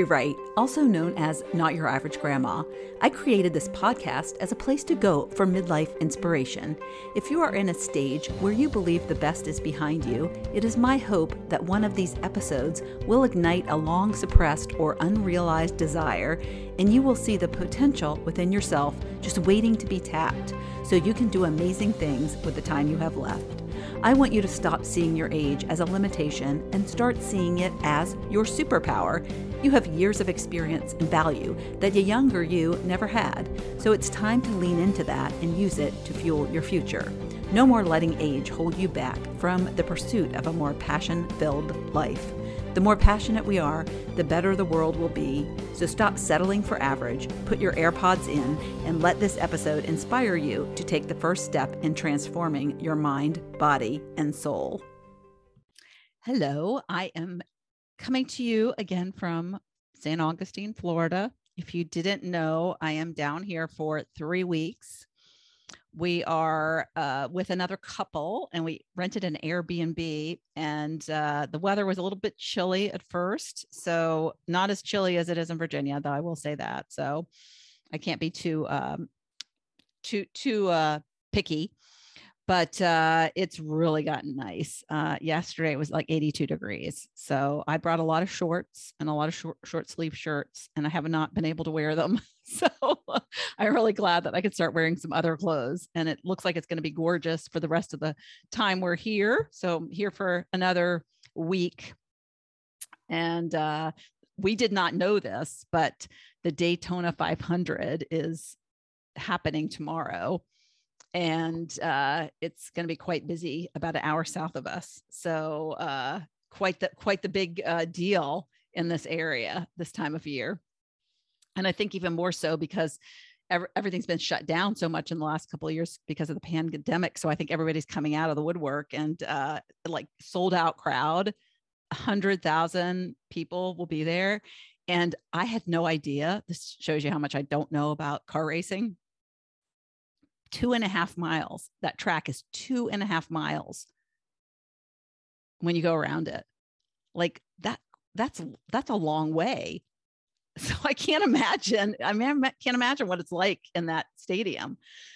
Lori Wright, also known as Not Your Average Grandma. I created this podcast as a place to go for midlife inspiration. If you are in a stage where you believe the best is behind you, it is my hope that one of these episodes will ignite a long suppressed or unrealized desire, and you will see the potential within yourself just waiting to be tapped, so you can do amazing things with the time you have left. I want you to stop seeing your age as a limitation and start seeing it as your superpower. You have years of experience and value that the younger you never had, so it's time to lean into that and use it to fuel your future. No more letting age hold you back from the pursuit of a more passion-filled life. The more passionate we are, the better the world will be. So stop settling for average, put your AirPods in, and let this episode inspire you to take the first step in transforming your mind, body, and soul. Hello, I am coming to you again from St. Augustine, Florida. If you didn't know, I am down here for 3 weeks. We are with another couple, and we rented an Airbnb, and the weather was a little bit chilly at first. So not as chilly as it is in Virginia, though I will say that. So I can't be too picky, but it's really gotten nice. Yesterday it was like 82 degrees. So I brought a lot of shorts and a lot of short sleeve shirts, and I have not been able to wear them. So I'm really glad that I could start wearing some other clothes, and it looks like it's going to be gorgeous for the rest of the time we're here. So I'm here for another week. And we did not know this, but the Daytona 500 is happening tomorrow. And it's going to be quite busy, about an hour south of us. So quite the big deal in this area this time of year. And I think even more so because everything's been shut down so much in the last couple of years because of the pandemic. So I think everybody's coming out of the woodwork, and like sold out crowd, 100,000 people will be there. And I had no idea. This shows you how much I don't know about car racing. 2.5 miles. That track is 2.5 miles when you go around it. Like that's a long way. So I can't imagine. I mean, I can't imagine what it's like in that stadium.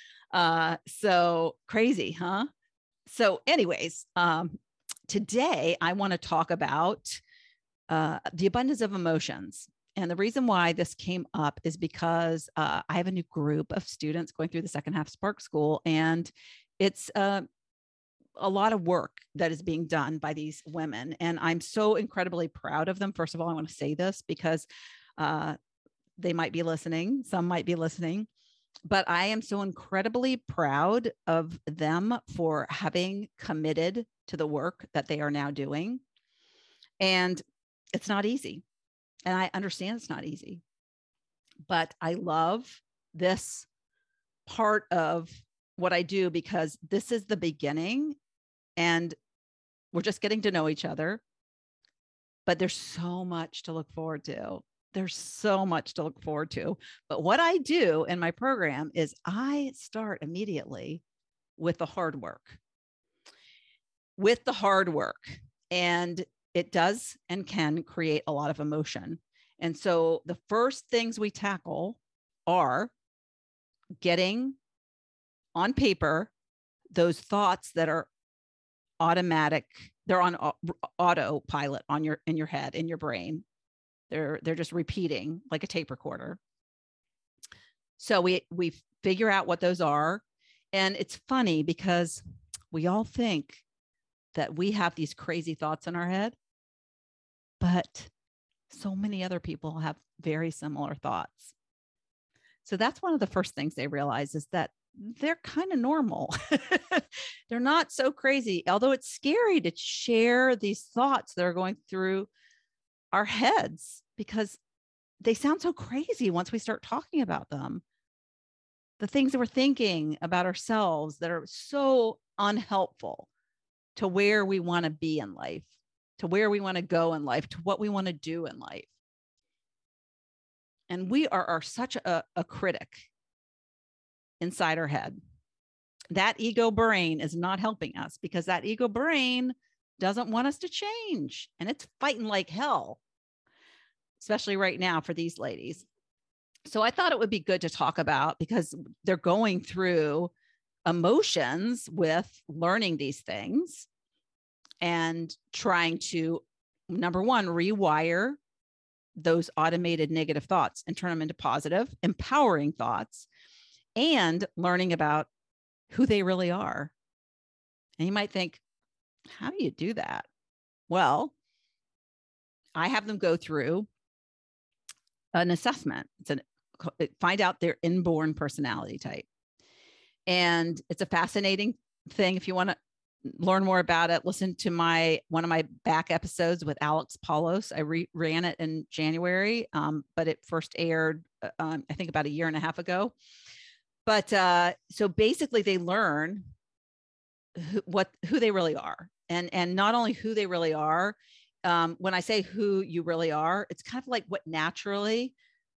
So crazy, huh? So anyways, today I want to talk about the abundance of emotions. And the reason why this came up is because I have a new group of students going through the second half Spark School, and it's a lot of work that is being done by these women. And I'm so incredibly proud of them. First of all, I want to say this because they might be listening. Some might be listening, but I am so incredibly proud of them for having committed to the work that they are now doing. And it's not easy. And I understand it's not easy, but I love this part of what I do because this is the beginning and we're just getting to know each other, but there's so much to look forward to. There's so much to look forward to. But what I do in my program is I start immediately with the hard work. And it does and can create a lot of emotion. And so the first things we tackle are getting on paper those thoughts that are automatic. They're on autopilot in your head, in your brain. They're just repeating like a tape recorder. So we figure out what those are. And it's funny because we all think that we have these crazy thoughts in our head, but so many other people have very similar thoughts. So that's one of the first things they realize is that they're kind of normal. They're not so crazy, although it's scary to share these thoughts that are going through our heads because they sound so crazy once we start talking about them. The things that we're thinking about ourselves that are so unhelpful to where we want to be in life, to where we want to go in life, to what we want to do in life. And we are such a critic inside our head. That ego brain is not helping us because that ego brain doesn't want us to change, and it's fighting like hell. especially right now for these ladies. So I thought it would be good to talk about, because they're going through emotions with learning these things and trying to, number one, rewire those automated negative thoughts and turn them into positive, empowering thoughts, and learning about who they really are. And you might think, how do you do that? Well, I have them go through an assessment. Find out their inborn personality type. And it's a fascinating thing. If you want to learn more about it, listen to one of my back episodes with Alex Paulos. I ran it in January, but it first aired, I think, about a year and a half ago. But so basically, they learn who they really are, and not only who they really are. When I say who you really are, it's kind of like what naturally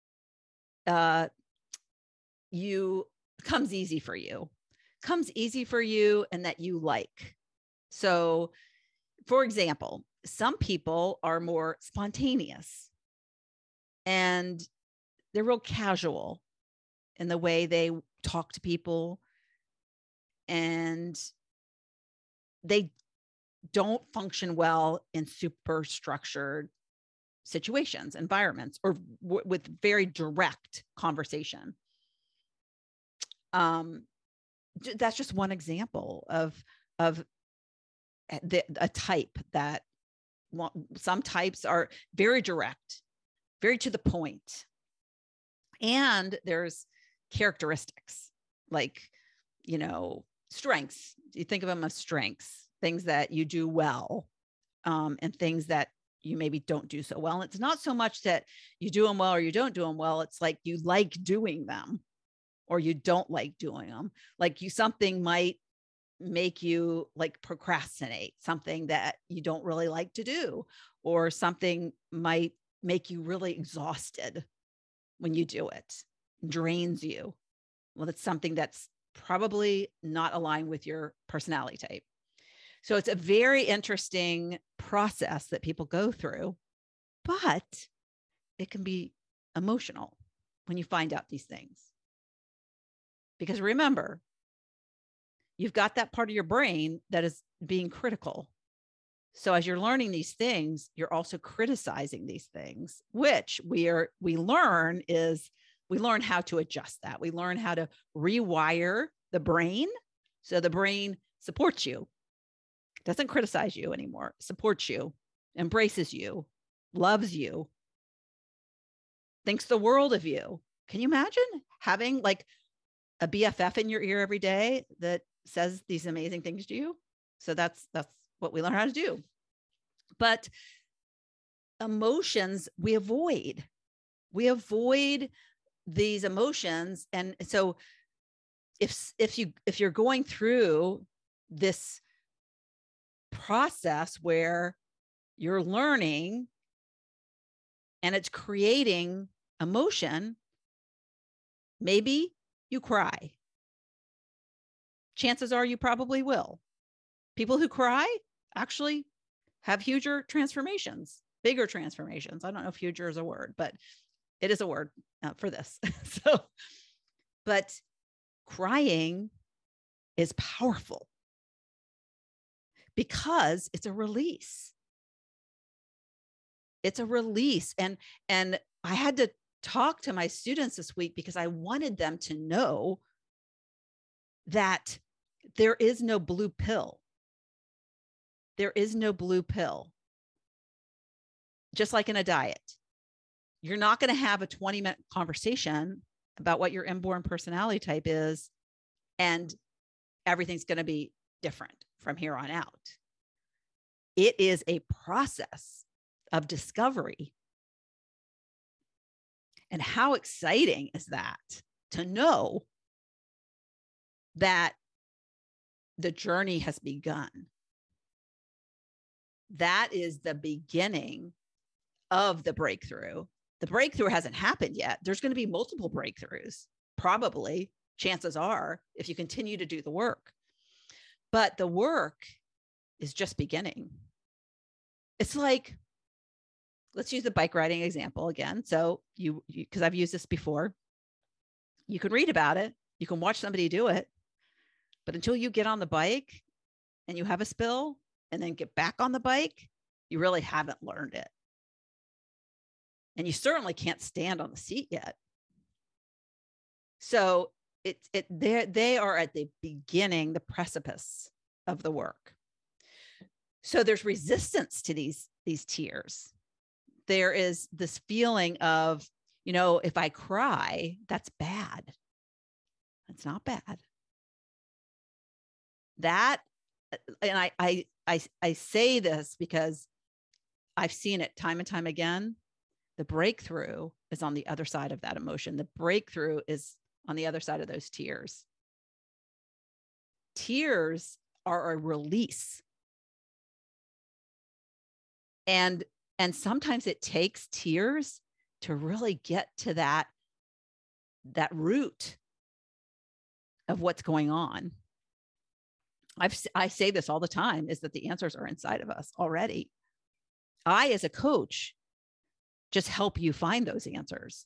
comes easy for you, and that you like. So, for example, some people are more spontaneous and they're real casual in the way they talk to people, and they don't function well in super structured situations, environments, or with very direct conversation. That's just one example of a type that, some types are very direct, very to the point. And there's characteristics like, strengths. You think of them as strengths, things that you do well, and things that you maybe don't do so well. And it's not so much that you do them well or you don't do them well. It's like you like doing them or you don't like doing them. Like something might make you like procrastinate, something that you don't really like to do, or something might make you really exhausted when you do it, drains you. Well, it's something that's probably not aligned with your personality type. So it's a very interesting process that people go through, but it can be emotional when you find out these things. Because remember, you've got that part of your brain that is being critical. So as you're learning these things, you're also criticizing these things, which we learn how to adjust that. We learn how to rewire the brain so the brain supports you, doesn't criticize you anymore, supports you, embraces you, loves you, thinks the world of you. Can you imagine having like a BFF in your ear every day that says these amazing things to you? So that's what we learn how to do. But emotions, we avoid these emotions. And so if you're going through this process where you're learning and it's creating emotion, maybe you cry. Chances are you probably will. People who cry actually have huger transformations, bigger transformations. I don't know if huger is a word, but it is a word for this. But crying is powerful because it's a release. It's a release. And I had to talk to my students this week because I wanted them to know that there is no blue pill. There is no blue pill. Just like in a diet, you're not going to have a 20-minute conversation about what your inborn personality type is, and everything's going to be different from here on out. It is a process of discovery. And how exciting is that to know that the journey has begun? That is the beginning of the breakthrough. The breakthrough hasn't happened yet. There's going to be multiple breakthroughs, probably, chances are, if you continue to do the work. But the work is just beginning. It's like let's use the bike riding example again. So because I've used this before, you can read about it, you can watch somebody do it, but until you get on the bike and you have a spill and then get back on the bike, you really haven't learned it. And you certainly can't stand on the seat yet. So they are at the beginning, the precipice of the work. So there's resistance to these tears. There is this feeling of, if I cry, that's bad. It's not bad. That, and I say this because I've seen it time and time again. The breakthrough is on the other side of that emotion. The breakthrough is on the other side of those tears. Tears are a release. And sometimes it takes tears to really get to that root of what's going on. I say this all the time, is that the answers are inside of us already. I, as a coach, just help you find those answers.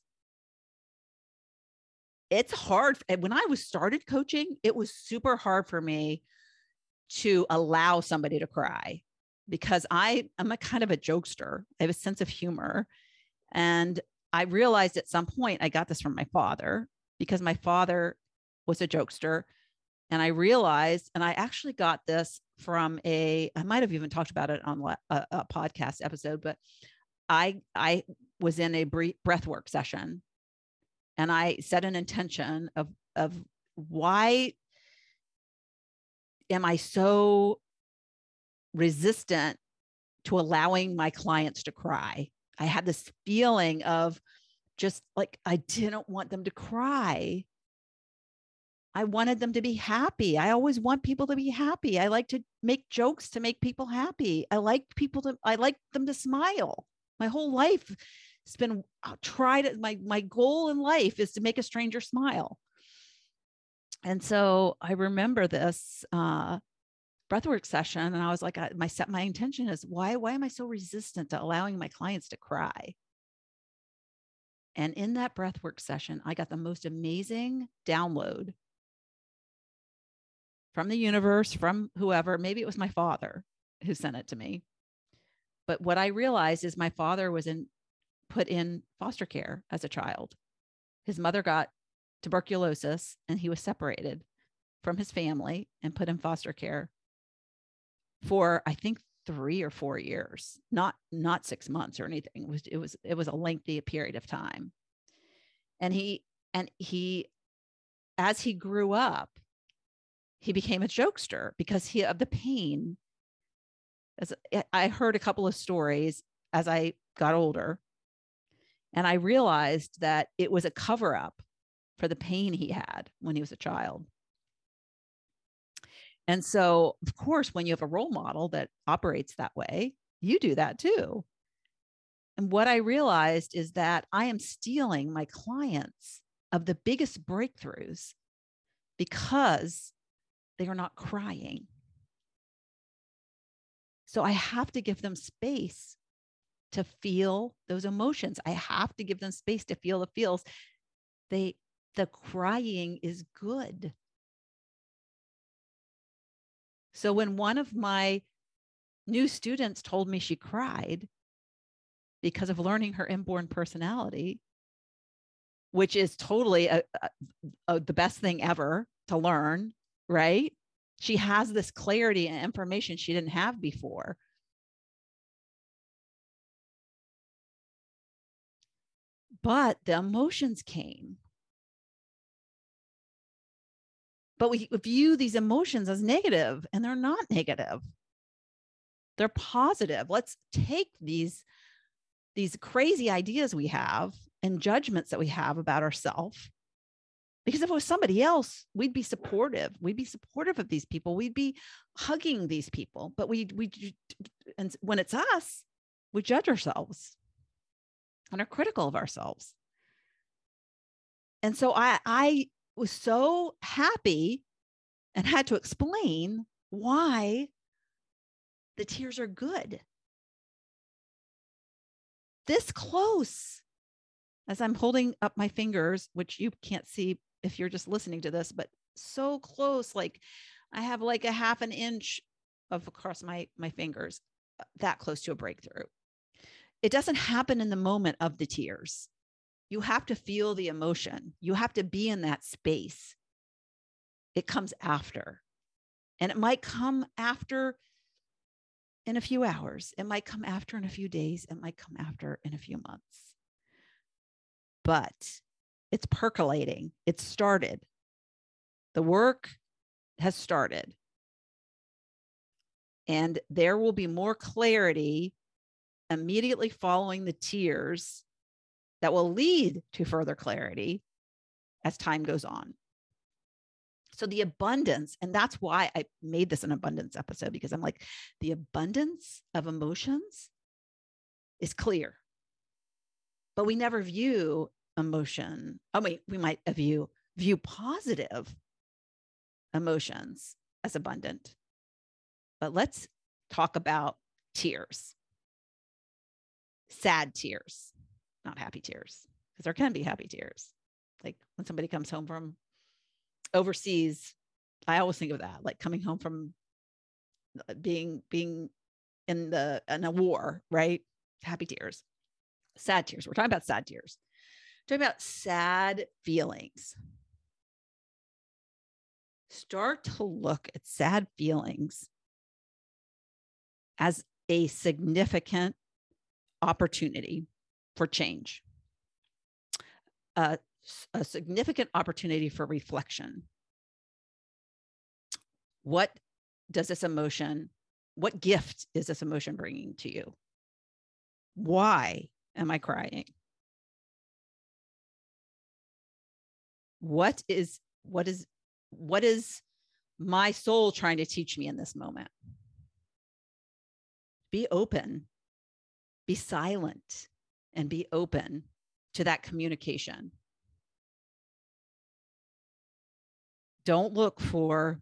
It's hard. When I started coaching, it was super hard for me to allow somebody to cry, because I'm a kind of a jokester. I have a sense of humor. And I realized at some point, I got this from my father, because my father was a jokester. And I realized, and I actually got this from I might have even talked about it on a podcast episode, but I was in a breathwork session, and I set an intention of why am I so resistant to allowing my clients to cry? I had this feeling of just like, I didn't want them to cry. I wanted them to be happy. I always want people to be happy. I like to make jokes to make people happy. I like them to smile. My whole life has been my goal in life is to make a stranger smile. And so I remember this breathwork session, and I was like, my intention is, why am I so resistant to allowing my clients to cry? And in that breathwork session, I got the most amazing download from the universe, from whoever. Maybe it was my father who sent it to me. But what I realized is my father was put in foster care as a child. His mother got tuberculosis, and he was separated from his family and put in foster care for, I think, 3 or 4 years, not 6 months or anything. It was a lengthy period of time. And he, as he grew up, he became a jokester because of the pain. As I heard a couple of stories as I got older, and I realized that it was a cover up for the pain he had when he was a child. And so, of course, when you have a role model that operates that way, you do that too. And what I realized is that I am stealing my clients of the biggest breakthroughs because they are not crying. So I have to give them space to feel those emotions. I have to give them space to feel the feels. The crying is good. So when one of my new students told me she cried because of learning her inborn personality, which is totally the best thing ever to learn, right? She has this clarity and information she didn't have before. But the emotions came. But we view these emotions as negative, and they're not negative. They're positive. Let's take these crazy ideas we have and judgments that we have about ourselves. Because if it was somebody else, we'd be supportive. We'd be supportive of these people. We'd be hugging these people. But and when it's us, we judge ourselves and are critical of ourselves. And so I was so happy and had to explain why the tears are good. this close as I'm holding up my fingers, which you can't see if you're just listening to this, but so close. Like I have like a half an inch of across my fingers, that close to a breakthrough. It doesn't happen in the moment of the tears. You have to feel the emotion. You have to be in that space. It comes after. And it might come after in a few hours. It might come after in a few days. It might come after in a few months. But it's percolating. It's started. The work has started. And there will be more clarity immediately following the tears that will lead to further clarity as time goes on. So the abundance, and that's why I made this an abundance episode, because I'm like, the abundance of emotions is clear, but we never view emotion. We might view positive emotions as abundant, but let's talk about tears, sad tears, not happy tears, because there can be happy tears. Like when somebody comes home from overseas, I always think of that, like coming home from being in a war, right? Happy tears, sad tears. We're talking about sad tears. We're talking about sad feelings. Start to look at sad feelings as a significant opportunity for change, a significant opportunity for reflection. What does this emotion, what gift is this emotion bringing to you? Why am I crying? What is my soul trying to teach me in this moment? Be open, be silent, and be open to that communication. Don't look for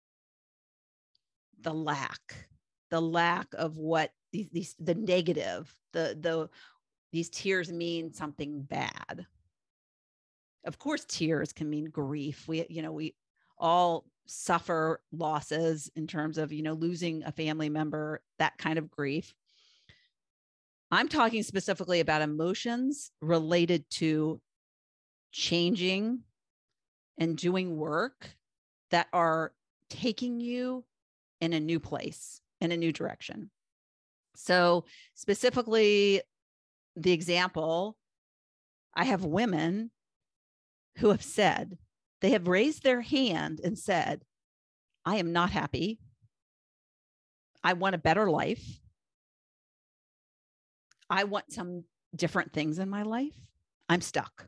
the lack of what the negative, these tears mean something bad. Of course, tears can mean grief. We all suffer losses in terms of, losing a family member, that kind of grief. I'm talking specifically about emotions related to changing and doing work that are taking you in a new place, in a new direction. So specifically, the example, I have women who have said, they have raised their hand and said, I am not happy. I want a better life. I want some different things in my life. I'm stuck.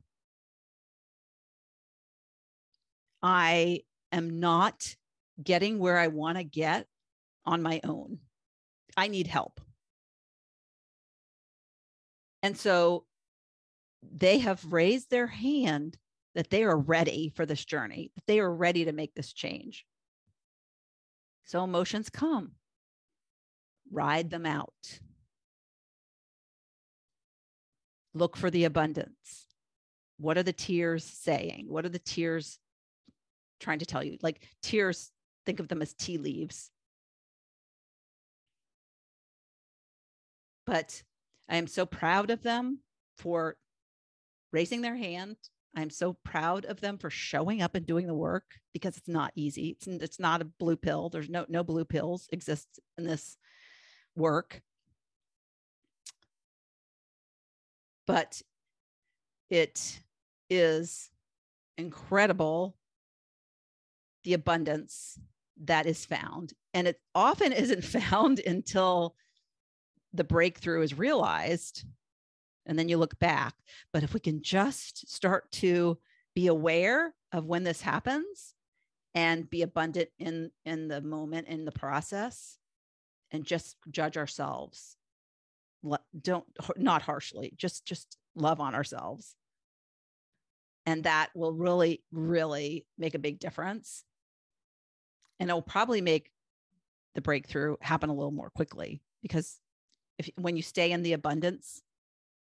I am not getting where I want to get on my own. I need help. And so they have raised their hand that they are ready for this journey, that they are ready to make this change. So emotions come, ride them out. Look for the abundance. What are the tears saying? What are the tears trying to tell you? Like tears, think of them as tea leaves. But I am so proud of them for raising their hand. I'm so proud of them for showing up and doing the work, because it's not easy. It's not a blue pill. There's no blue pills exist in this work. But it is incredible, the abundance that is found. And it often isn't found until the breakthrough is realized. And then you look back. But if we can just start to be aware of when this happens and be abundant in the moment, in the process, and just judge ourselves, not harshly, just love on ourselves. And that will really, really make a big difference. And it will probably make the breakthrough happen a little more quickly, because when you stay in the abundance,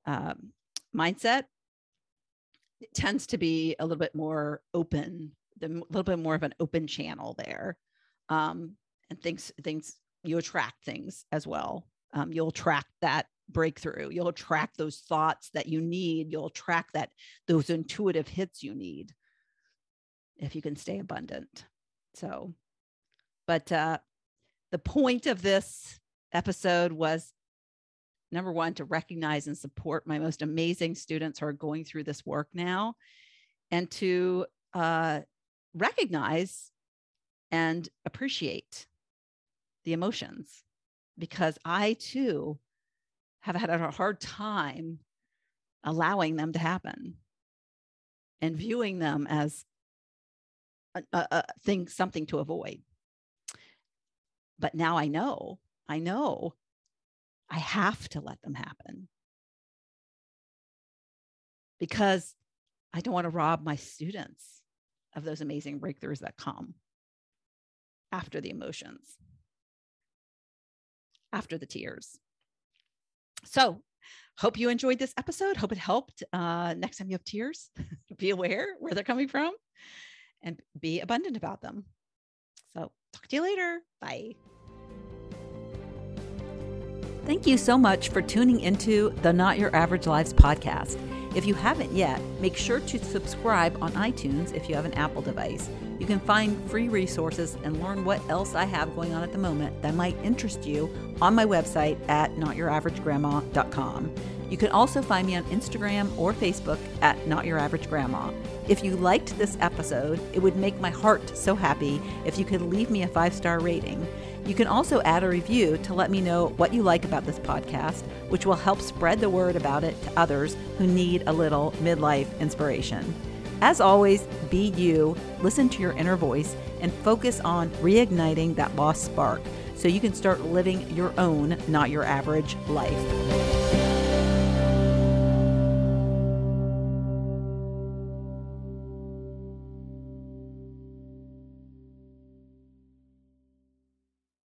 mindset, it tends to be a little bit more open, a little bit more of an open channel there. And things, you attract things as well. You'll attract that breakthrough. You'll attract those thoughts that you need. You'll attract those intuitive hits you need if you can stay abundant. So, but the point of this episode was, number one, to recognize and support my most amazing students who are going through this work now, and to recognize and appreciate the emotions, because I too have had a hard time allowing them to happen and viewing them as a thing, something to avoid. But now I know I have to let them happen, because I don't want to rob my students of those amazing breakthroughs that come after the emotions, after the tears. So hope you enjoyed this episode. Hope it helped. Next time you have tears, be aware where they're coming from and be abundant about them. So talk to you later. Bye. Thank you so much for tuning into the Not Your Average Lives podcast. If you haven't yet, make sure to subscribe on iTunes if you have an Apple device. You can find free resources and learn what else I have going on at the moment that might interest you on my website at notyouraveragegrandma.com. You can also find me on Instagram or Facebook at Not Your Average Grandma. If you liked this episode, it would make my heart so happy if you could leave me a 5-star rating. You can also add a review to let me know what you like about this podcast, which will help spread the word about it to others who need a little midlife inspiration. As always, be you, listen to your inner voice, and focus on reigniting that lost spark so you can start living your own Not Your Average life.